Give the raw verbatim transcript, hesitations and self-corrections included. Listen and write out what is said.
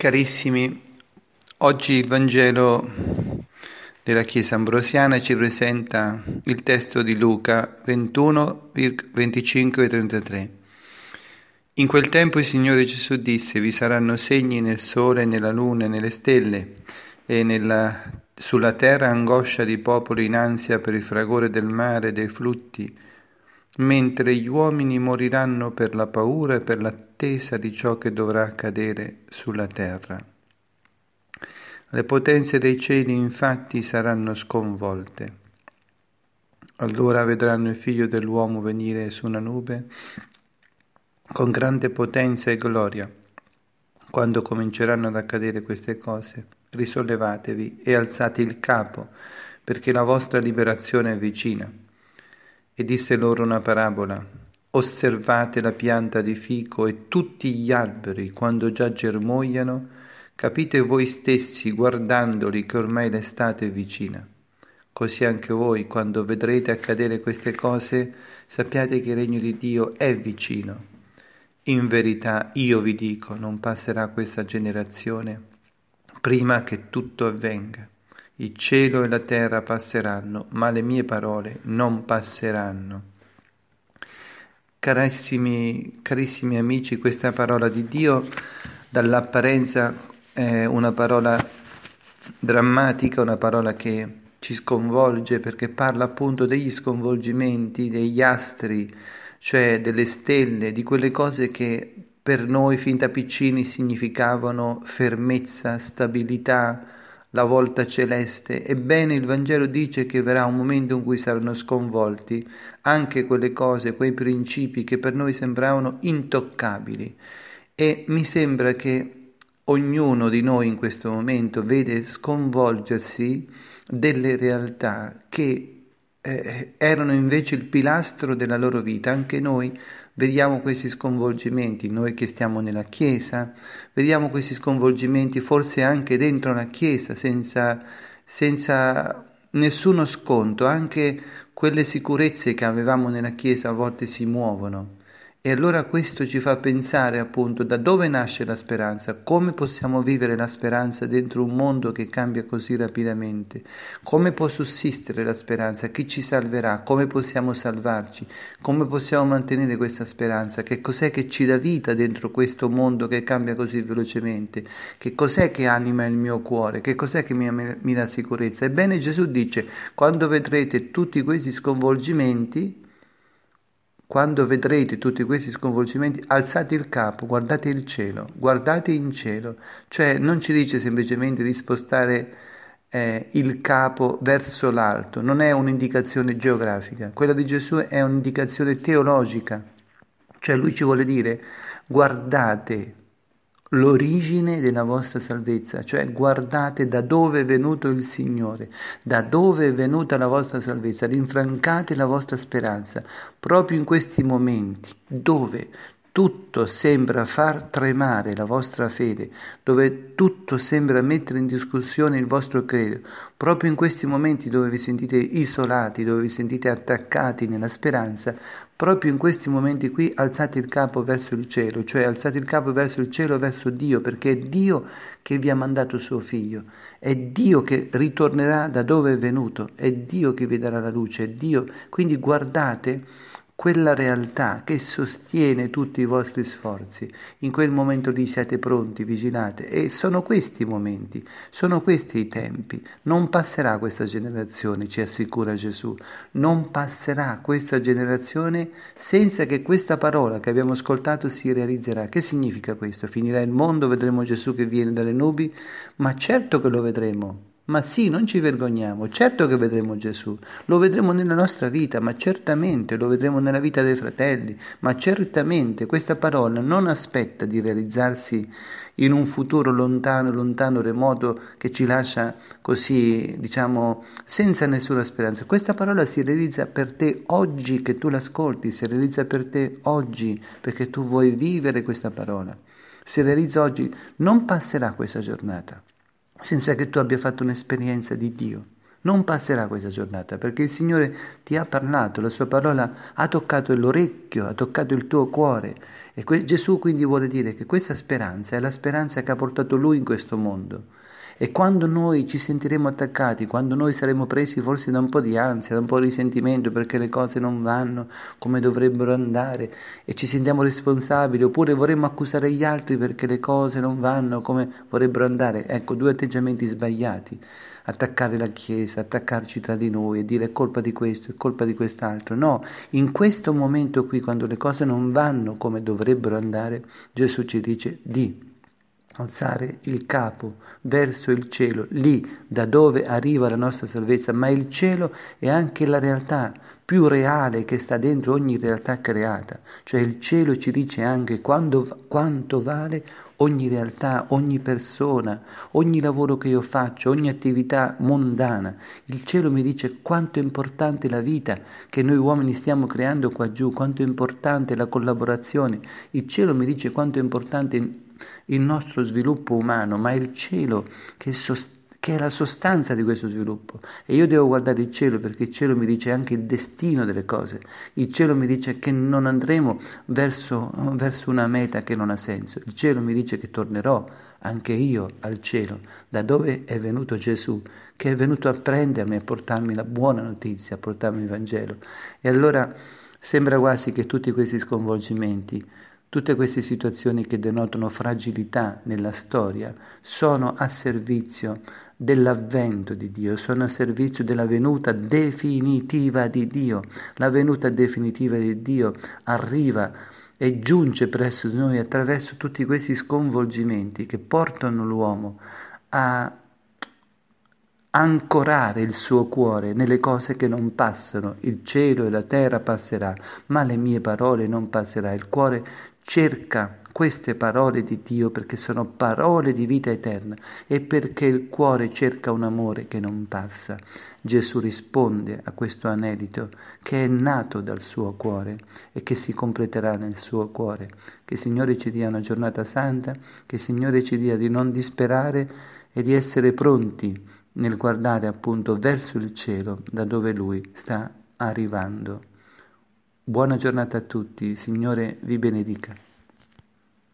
Carissimi, oggi il Vangelo della Chiesa Ambrosiana ci presenta il testo di Luca ventuno, venticinque e trentatré. In quel tempo il Signore Gesù disse: vi saranno segni nel sole, nella luna e nelle stelle, e nella, sulla terra angoscia di popoli in ansia per il fragore del mare e dei flutti, mentre gli uomini moriranno per la paura e per l'attesa di ciò che dovrà accadere sulla terra. Le potenze dei cieli infatti saranno sconvolte. Allora vedranno il Figlio dell'uomo venire su una nube con grande potenza e gloria. Quando cominceranno ad accadere queste cose, risollevatevi e alzate il capo, perché la vostra liberazione è vicina. E disse loro una parabola: osservate la pianta di fico e tutti gli alberi quando già germogliano, capite voi stessi guardandoli che ormai l'estate è vicina. Così anche voi, quando vedrete accadere queste cose, sappiate che il regno di Dio è vicino. In verità io vi dico, non passerà questa generazione prima che tutto avvenga. Il cielo e la terra passeranno, ma le mie parole non passeranno. Carissimi, carissimi amici, questa parola di Dio dall'apparenza è una parola drammatica, una parola che ci sconvolge perché parla appunto degli sconvolgimenti, degli astri, cioè delle stelle, di quelle cose che per noi fin da piccini significavano fermezza, stabilità, la volta celeste. Ebbene, il Vangelo dice che verrà un momento in cui saranno sconvolti anche quelle cose, quei principi che per noi sembravano intoccabili. E mi sembra che ognuno di noi in questo momento vede sconvolgersi delle realtà che eh, erano invece il pilastro della loro vita. Anche noi vediamo questi sconvolgimenti, noi che stiamo nella Chiesa, vediamo questi sconvolgimenti forse anche dentro la Chiesa, senza, senza nessuno sconto. Anche quelle sicurezze che avevamo nella Chiesa a volte si muovono. E allora questo ci fa pensare appunto da dove nasce la speranza, come possiamo vivere la speranza dentro un mondo che cambia così rapidamente, come può sussistere la speranza, chi ci salverà, come possiamo salvarci, come possiamo mantenere questa speranza, che cos'è che ci dà vita dentro questo mondo che cambia così velocemente, che cos'è che anima il mio cuore, che cos'è che mi, mi dà sicurezza. Ebbene, Gesù dice: quando vedrete tutti questi sconvolgimenti, Quando vedrete tutti questi sconvolgimenti, alzate il capo, guardate il cielo, guardate in cielo. Cioè non ci dice semplicemente di spostare eh, il capo verso l'alto, non è un'indicazione geografica, quella di Gesù è un'indicazione teologica. Cioè lui ci vuole dire: guardate l'origine della vostra salvezza, cioè guardate da dove è venuto il Signore, da dove è venuta la vostra salvezza, rinfrancate la vostra speranza, proprio in questi momenti dove tutto sembra far tremare la vostra fede, dove tutto sembra mettere in discussione il vostro credo, proprio in questi momenti dove vi sentite isolati, dove vi sentite attaccati nella speranza, proprio in questi momenti qui alzate il capo verso il cielo, cioè alzate il capo verso il cielo, verso Dio, perché è Dio che vi ha mandato suo Figlio, è Dio che ritornerà da dove è venuto, è Dio che vi darà la luce, è Dio. Quindi guardate quella realtà che sostiene tutti i vostri sforzi. In quel momento lì siete pronti, vigilate. E sono questi i momenti, sono questi i tempi. Non passerà questa generazione, ci assicura Gesù. Non passerà questa generazione senza che questa parola che abbiamo ascoltato si realizzerà. Che significa questo? Finirà il mondo, vedremo Gesù che viene dalle nubi? Ma certo che lo vedremo. Ma sì, non ci vergogniamo, certo che vedremo Gesù, lo vedremo nella nostra vita, ma certamente lo vedremo nella vita dei fratelli, ma certamente questa parola non aspetta di realizzarsi in un futuro lontano, lontano, remoto, che ci lascia così, diciamo, senza nessuna speranza. Questa parola si realizza per te oggi che tu l'ascolti, si realizza per te oggi perché tu vuoi vivere questa parola. Si realizza oggi, non passerà questa giornata senza che tu abbia fatto un'esperienza di Dio. Non passerà questa giornata, perché il Signore ti ha parlato, la sua parola ha toccato l'orecchio, ha toccato il tuo cuore. E que- Gesù quindi vuole dire che questa speranza è la speranza che ha portato Lui in questo mondo. E quando noi ci sentiremo attaccati, quando noi saremo presi forse da un po' di ansia, da un po' di risentimento perché le cose non vanno come dovrebbero andare e ci sentiamo responsabili, oppure vorremmo accusare gli altri perché le cose non vanno come vorrebbero andare, ecco, due atteggiamenti sbagliati. Attaccare la Chiesa, attaccarci tra di noi e dire è colpa di questo, è colpa di quest'altro. No, in questo momento qui, quando le cose non vanno come dovrebbero andare, Gesù ci dice di alzare il capo verso il cielo, lì da dove arriva la nostra salvezza, ma il cielo è anche la realtà più reale che sta dentro ogni realtà creata, cioè il cielo ci dice anche quando, quanto vale ogni realtà, ogni persona, ogni lavoro che io faccio, ogni attività mondana. Il cielo mi dice quanto è importante la vita che noi uomini stiamo creando qua giù, quanto è importante la collaborazione. Il cielo mi dice quanto è importante il nostro sviluppo umano, ma è il cielo che è, sost- che è la sostanza di questo sviluppo. E io devo guardare il cielo perché il cielo mi dice anche il destino delle cose. Il cielo mi dice che non andremo verso, verso una meta che non ha senso. Il cielo mi dice che tornerò anche io al cielo, da dove è venuto Gesù, che è venuto a prendermi, a portarmi la buona notizia, a portarmi il Vangelo. E allora sembra quasi che tutti questi sconvolgimenti, tutte queste situazioni che denotano fragilità nella storia sono a servizio dell'avvento di Dio, sono a servizio della venuta definitiva di Dio. La venuta definitiva di Dio arriva e giunge presso di noi attraverso tutti questi sconvolgimenti che portano l'uomo a ancorare il suo cuore nelle cose che non passano. Il cielo e la terra passerà, ma le mie parole non passerà. Il cuore cerca queste parole di Dio perché sono parole di vita eterna e perché il cuore cerca un amore che non passa. Gesù risponde a questo anelito che è nato dal suo cuore e che si completerà nel suo cuore. Che il Signore ci dia una giornata santa, che il Signore ci dia di non disperare e di essere pronti nel guardare appunto verso il cielo da dove Lui sta arrivando. Buona giornata a tutti, Signore vi benedica.